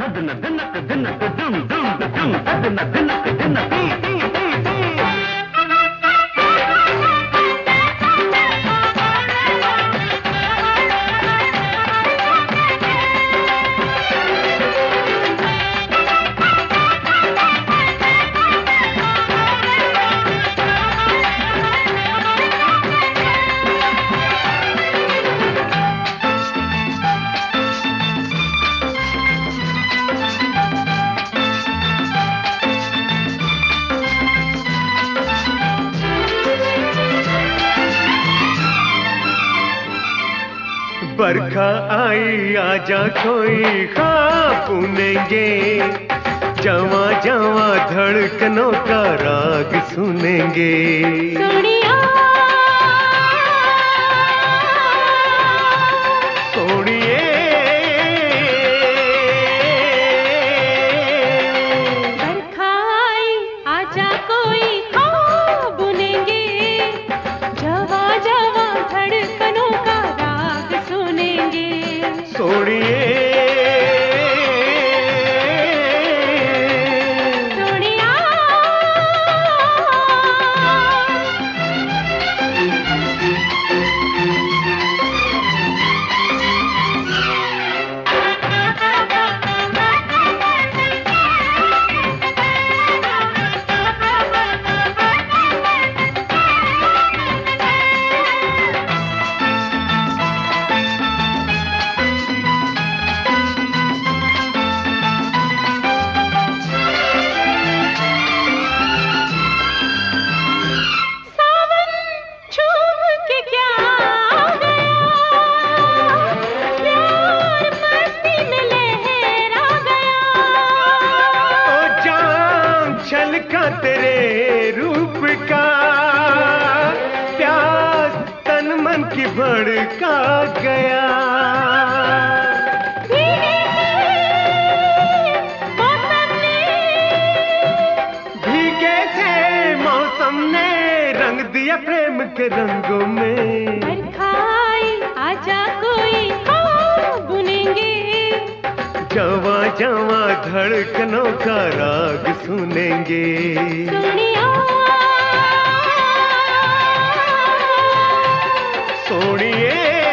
बरखा आई आजा कोई ख्वाब बुनेंगे, जवा जवा धड़कनों का राग सुनेंगे। सोनिया सोनिए बरखा आई आजा कोई ख्वाब बुनेंगे, जवा जवा धड़कनों का राग सुनेंगे। सोनिए छलका तेरे रूप का प्यास तन मन की भड़का गया। भीगे से मौसम ने रंग दिया प्रेम के रंगों में। बरखा आई आजा कोई ख्वाब बुनेंगे, जवा जवा धड़कनों का राग सुनेंगे। सोनिया सोनिए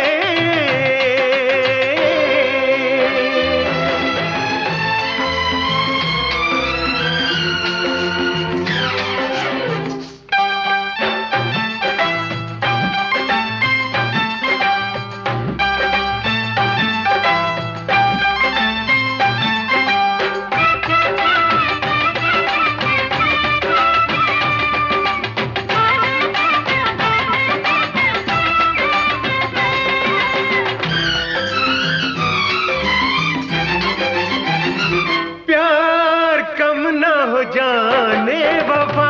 हो जाने वफा,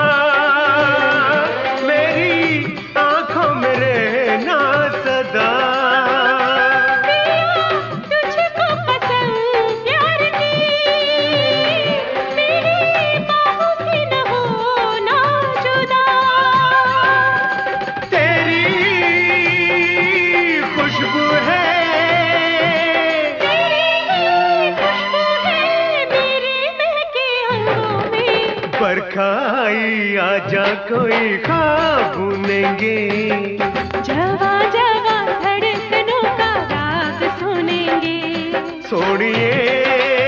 मेरी आंखों में रहना सदा। तुझको पसंद प्यार की, मेरी बाहों से न होना जुदा। तेरी खुशबू है, बरखा आई आजा कोई ख्वाब बुनेंगे, जवा जवा धड़कनों का राग सुनेंगे। सोनिए